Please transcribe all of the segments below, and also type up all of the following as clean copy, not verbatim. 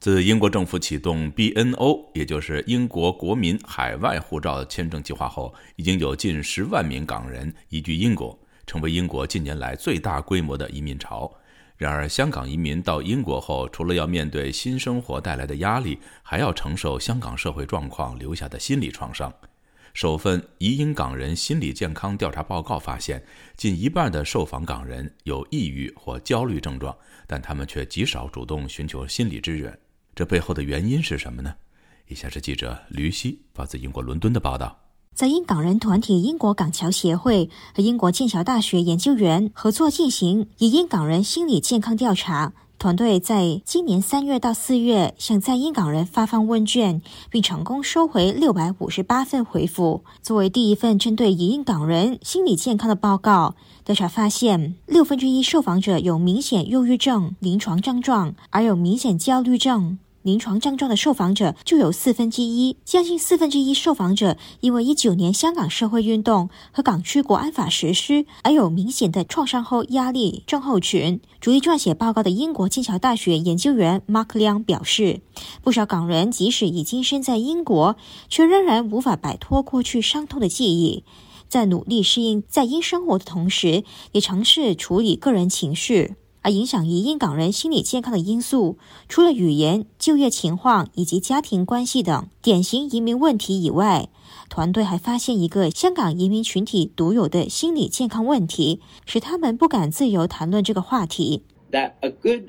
自英国政府启动 BNO， 也就是英国国民海外护照签证计划后，已经有近10万名港人移居英国，成为英国近年来最大规模的移民潮。然而，香港移民到英国后，除了要面对新生活带来的压力，还要承受香港社会状况留下的心理创伤。首份移英港人心理健康调查报告发现，近一半的受访港人有抑郁或焦虑症状，但他们却极少主动寻求心理支援。这背后的原因是什么呢？以下是记者吕希发自英国伦敦的报道。 在英港人团体英国港侨协会和英国剑桥大学研究员合作进行移英港人心理健康调查，团队在今年3月到4月向在英港人发放问卷，并成功收回658份回复。作为第一份针对移英港人心理健康的报告，调查发现1/6受访者有明显忧郁症临床症状，而有明显焦虑症临床症状的受访者就有1/4，将近1/4受访者因为19年香港社会运动和港区国安法实施而有明显的创伤后压力症候群。主力撰写报告的英国剑桥大学研究员 Mark Leung 表示，不少港人即使已经身在英国，却仍然无法摆脱过去伤痛的记忆，在努力适应在英生活的同时，也尝试处理个人情绪。而影响移英港人心理健康的因素，除了语言、就业情况以及家庭关系等典型移民问题以外，团队还发现一个香港移民群体独有的心理健康问题，使他们不敢自由谈论这个话题。 That a good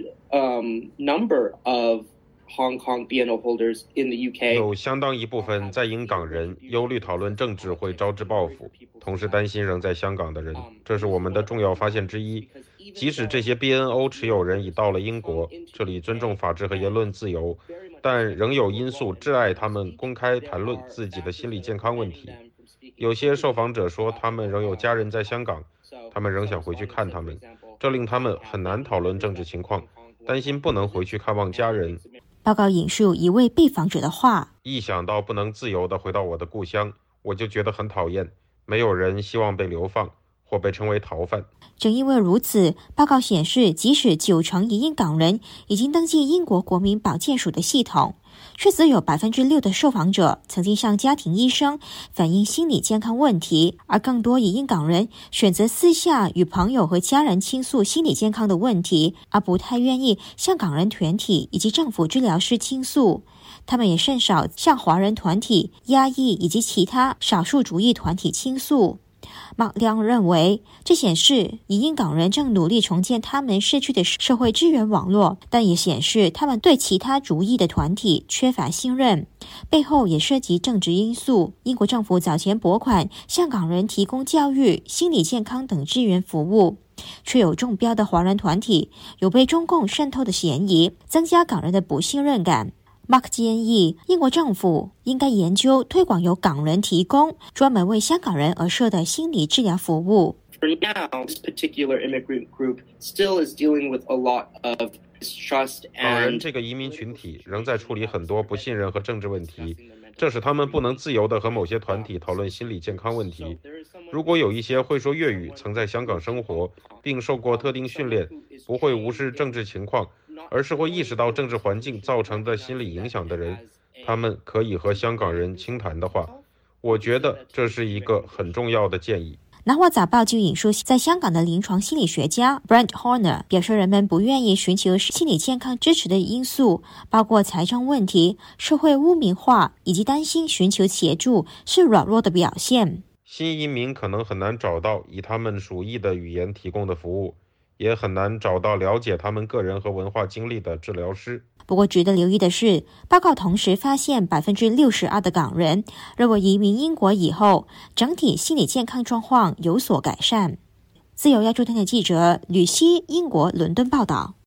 number of Hong Kong BNO holders in the UK 有相当一部分在英港人忧虑讨论政治会招致报复，同时担心仍在香港的人，这是我们的重要发现之一。即使这些 BNO 持有人已到了英国，这里尊重法治和言论自由，但仍有因素窒碍他们公开谈论自己的心理健康问题。有些受访者说他们仍有家人在香港，他们仍想回去看他们，这令他们很难讨论政治情况，担心不能回去看望家人。 报告引述一位被访者的话： 一想到不能自由地回到我的故乡，我就觉得很讨厌，没有人希望被流放或被称为逃犯。 正因为如此，报告显示，即使90%移英港人已经登记英国国民保健署的系统，却只有6%的受访者曾经向家庭医生反映心理健康问题，而更多移英港人选择私下与朋友和家人倾诉心理健康的问题，而不太愿意向港人团体以及政府治疗师倾诉。他们也甚少向华人团体、亚裔以及其他少数族裔团体倾诉。马亮认为，这显示移英港人正努力重建他们失去的社会资源网络，但也显示他们对其他族裔的团体缺乏信任，背后也涉及政治因素。英国政府早前拨款向港人提供教育、心理健康等支援服务，却有中标的华人团体有被中共渗透的嫌疑，增加港人的不信任感。Mark 建议英国政府应该研究推广由港人提供专门为香港人而设的心理治疗服务。 For now, this particular immigrant group still is dealing with a lot of distrust and 港人这个移民群体仍在处理很多不信任和政治问题，这使他们不能自由地和某些团体讨论心理健康问题。如果有一些会说粤语、曾在香港生活并受过特定训练，不会无视政治情况，而是会意识到政治环境造成的心理影响的人，他们可以和香港人倾谈的话，我觉得这是一个很重要的建议。 南华早报就引述在香港的临床心理学家 Brent Horner 表示，人们不愿意寻求心理健康支持的因素包括财政问题、社会污名化以及担心寻求协助是软弱的表现。 新移民可能很难找到以他们属意的语言提供的服务，也很难找到了解他们个人和文化经历的治疗师。 不过值得留意的是，报告同时发现62%的港人认为移民英国以后，整体心理健康状况有所改善。自由亚洲电台记者吕希，英国伦敦报道。